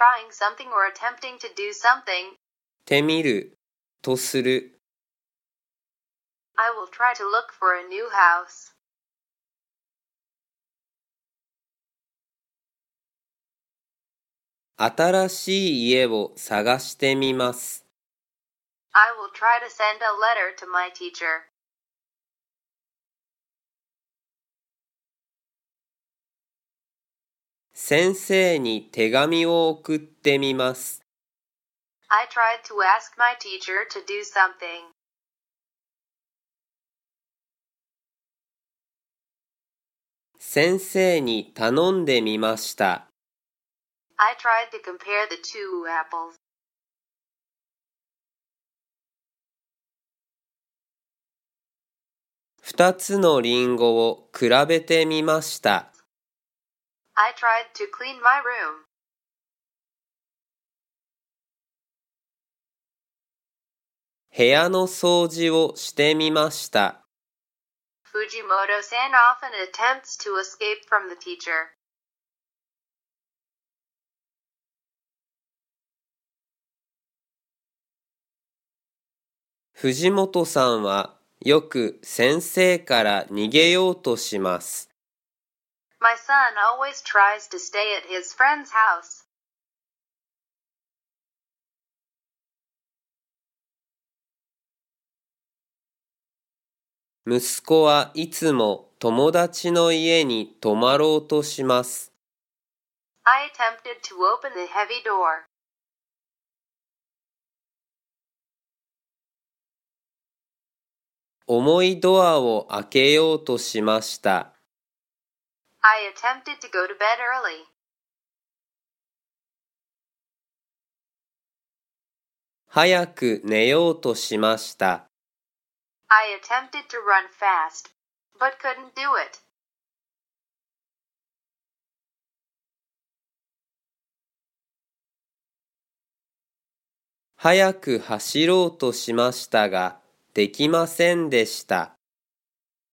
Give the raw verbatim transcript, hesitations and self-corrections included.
trying something or attempting to do something. てみる、とする。 I will try to look for a new house. 新しい家を探してみます。 I will try to send a letter to my teacher. 先生に手紙を送ってみます。 I tried to ask my teacher to do something. 先生に頼んでみました。 I tried to compare the two apples. 二つのリンゴを比べてみました。 I tried to clean my room. 部屋の掃除をしてみました。 Fujimoto-san often attempts to escape from the teacher. 藤本さんはよく先生から逃げようとします。 My son always tries to stay at his friend's house. 息子はいつも友達の家に泊まろうとします。 I attempted to open the heavy door. 重いドアを開けようとしました。 I attempted to go to bed early. 早く寝ようとしました。 I attempted to run fast, but couldn't do it. 早く走ろうとしましたが、できませんでした。